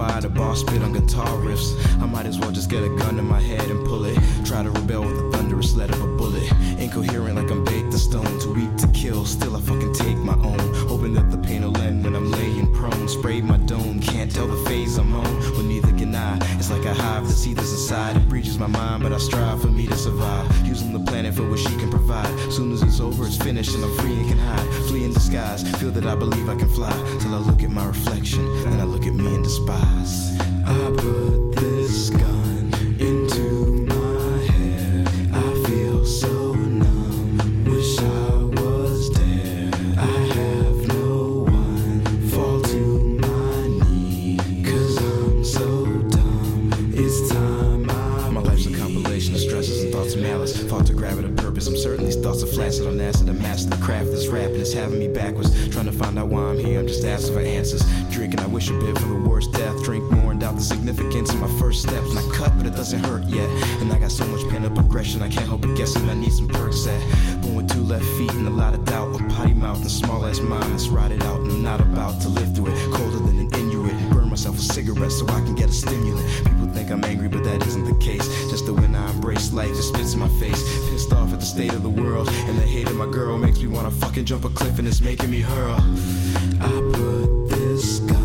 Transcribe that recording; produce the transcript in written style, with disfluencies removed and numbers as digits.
why the boss spit on guitar riffs. I might as well just get a gun in my head and pull it. Try to rebel with the thunderous lead of a bullet. Incoherent like I'm baked to stone, too weak to kill. Still I fucking take my own, hoping that the pain will end when I'm laying prone. Sprayed my dome, can't tell the phase I'm on. Well, neither can I. It's like a hive that seethers inside. It breaches my mind, but I strive for me to survive. Using the planet for what she can provide. Soon as it's over, it's finished and I'm free and can hide. Flee in disguise, feel that I believe I can fly. Till I look at my reflection, and I look at me in despise. I put this gun into my head. I feel so numb, wish I was there. I have no one, fall to my knee, 'cause I'm so dumb. It's time my life's a compilation of stresses and thoughts of malice. Fought to grab it a purpose. I'm certain these thoughts are flaccid on acid. I master the craft. This rapping is having me backwards. Trying to find out why I'm here. I'm just asking for answers. Drinking, I wish a bit for the worst death. Drink more and doubt the significance of my first steps. And I cut, but it doesn't hurt yet. And I got so much pent up aggression. I can't help but guessing I need some perks at. Born with 2 left feet and a lot of doubt. A potty mouth and small ass mind that's rotted out. And I'm not about to live through it. Colder than an Inuit. And burn myself with cigarettes so I can get a stimulant. People think I'm angry, but that isn't the case. Just that when I embrace life, it spits in my face. Pissed off at the state of the world, and the hate of my girl makes me wanna fucking jump a cliff, and it's making me hurl. I put this guy